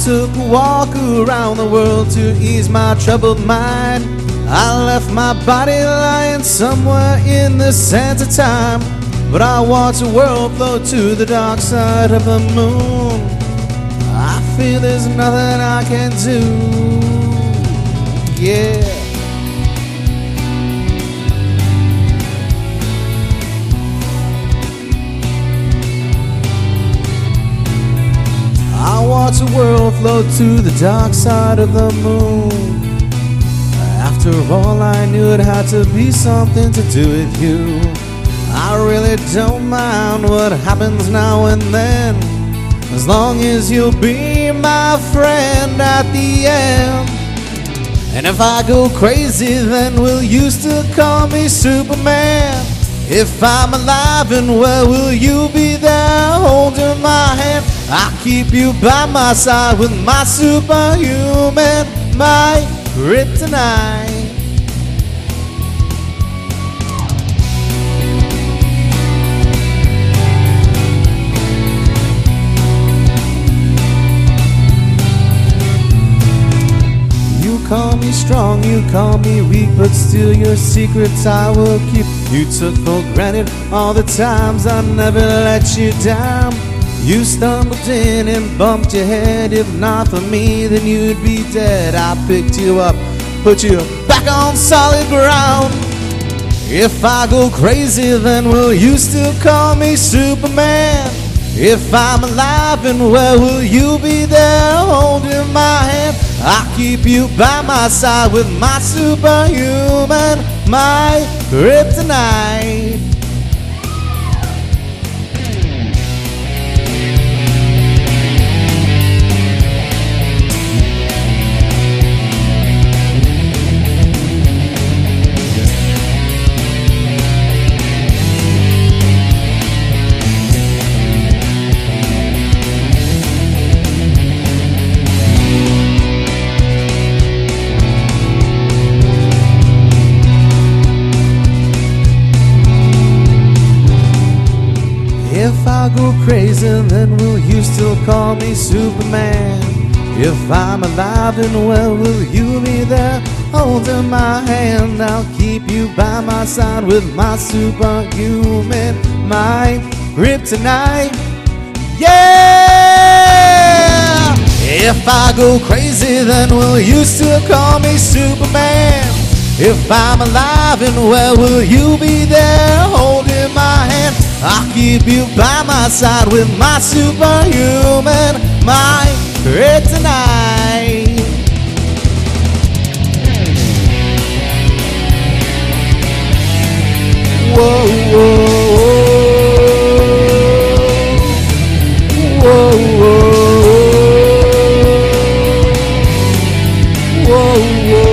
took a walk around the world to ease my troubled mind. I left my body lying somewhere in the sands of time, but I watched the world flow to the dark side of the moon. I feel there's nothing I can do. Yeah. I watch the world flow to the dark side of the moon. After all, I knew it had to be something to do with you. I really don't mind what happens now and then, as long as you'll be my friend at the end. And if I go crazy, then will you still call me Superman? If I'm alive and well, will you be there holding my hand? I'll keep you by my side with my superhuman, my kryptonite. You call me strong, you call me weak, but still your secrets I will keep. You took for granted all the times I never let you down. You stumbled in and bumped your head. If not for me, then you'd be dead. I picked you up, put you back on solid ground. If I go crazy, then will you still call me Superman? If I'm alive and well, will you be there holding my hand? I'll keep you by my side with my superhuman, my kryptonite. If I go crazy, then will you still call me Superman? If I'm alive and well, will you be there holding my hand? I'll keep you by my side with my superhuman, my kryptonite. Yeah! If I go crazy, then will you still call me Superman? If I'm alive and well, will you be there holding my hand? I'll keep you by my side with my superhuman, my kryptonite. Whoa, whoa, whoa, whoa, whoa, whoa, whoa.